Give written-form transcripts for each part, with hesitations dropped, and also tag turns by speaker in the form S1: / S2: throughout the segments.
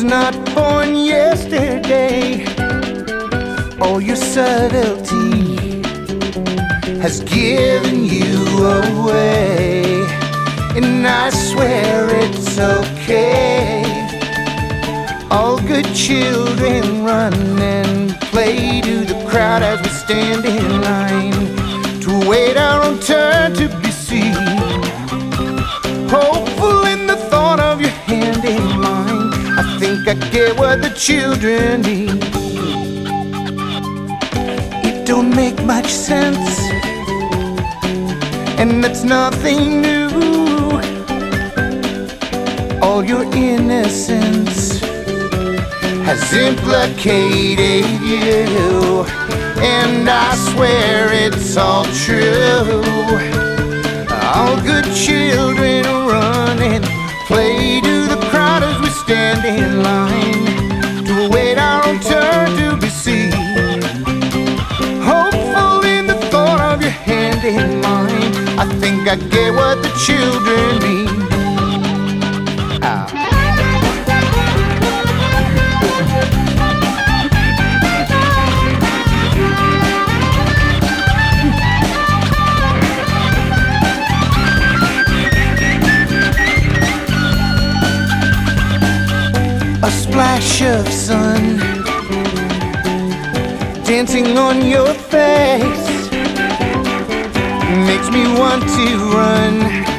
S1: not born yesterday. All your subtlety has given you away, and I swear it's okay. All good children run and play to the crowd as we stand in line to wait our own turn to be seen. Hopeful in the thought of your hand in mine, I think I get what the children need. It don't make much sense, and that's nothing new. All your innocence has implicated you, and I swear it's all true. All good children run and play to the crowd as we stand in line to await our own turn to be seen. Hopeful in the thought of your hand in mine, I think I get what the children need. A splash of sun dancing on your face makes me want to run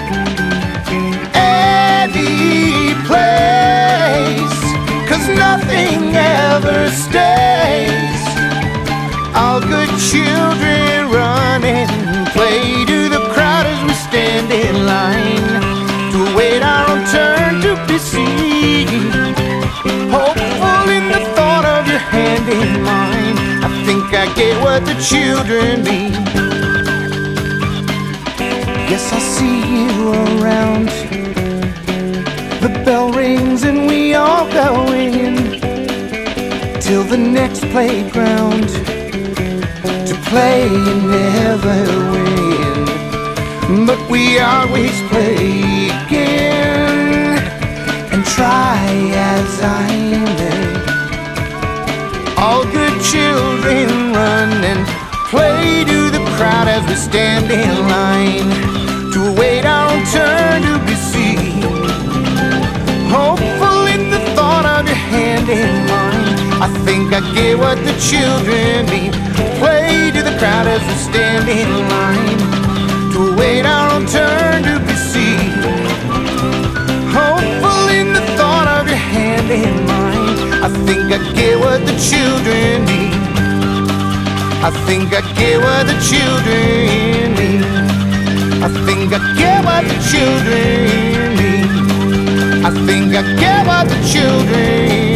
S1: any place, 'cause nothing ever stays. All good children run and play to the crowd as we stand in line to wait our own turn to be seen. Hopeful in the thought of your hand in mine, I think I get what the children need. Yes, I see you around. The bell rings and we all go in till the next playground to play and never win, but we always play again and try as I may. All good children run and play to the crowd as we stand in line to await our own turn to be seen. Hopeful in the thought of your hand in mine, I think I get what the children need. Play to the crowd as we stand in line to await our own turn to be seen. Hopeful in the thought of your hand in mine, I think I get what the children need. I think I get what the children need. I think I get what the children need. I think I get what the children need.